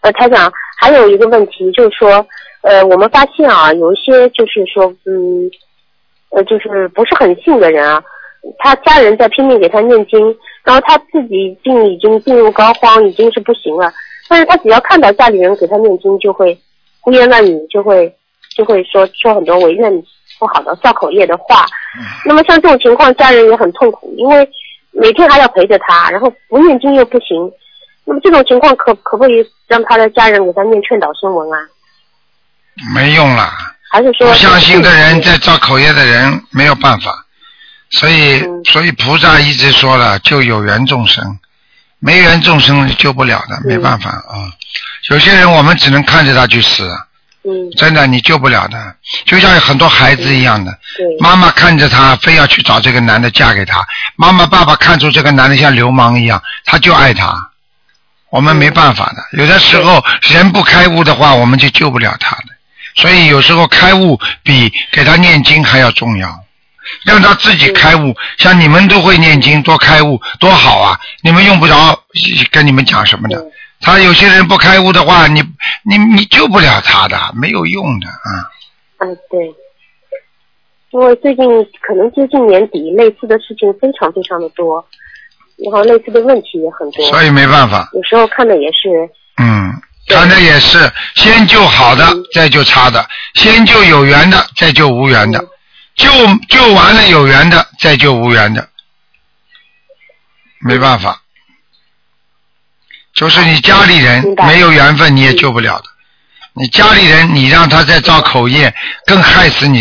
台长，还有一个问题就是说，我们发现啊，有一些就是说，就是不是很信的人啊，他家人在拼命给他念经，然后他自己已经病入膏肓，已经是不行了，但是他只要看到家里人给他念经，就会胡言乱语，就会说很多违愿不好的造口业的话。那么像这种情况，家人也很痛苦，因为每天还要陪着他，然后不念经又不行。那么这种情况可不可以让他的家人给他念劝导声闻啊？ 没用了。 还是说不相信的人在造口业的人没有办法，所以菩萨一直说了，救有缘众生，没缘众生救不了的，没办法啊。有些人我们只能看着他去死，真的你救不了的，就像很多孩子一样的，妈妈看着他非要去找这个男的嫁给他，妈妈爸爸看出这个男的像流氓一样，他就爱他，我们没办法的。有的时候人不开悟的话，我们就救不了他的。所以有时候开悟比给他念经还要重要，让他自己开悟。像你们都会念经，多开悟多好啊！你们用不着跟你们讲什么的。他有些人不开悟的话，你救不了他的，没有用的啊。 对，因为可能接近年底，类似的事情非常非常的多，然后类似的问题也很多， 所以没办法。 有时候看的也是。 看的也是，先救好的，再救差的；先救有缘的，再救无缘的；救完了有缘的，再救无缘的。没办法，就是你家里人没有缘分，你也救不了的。你家里人，你让他再造口业，更害死你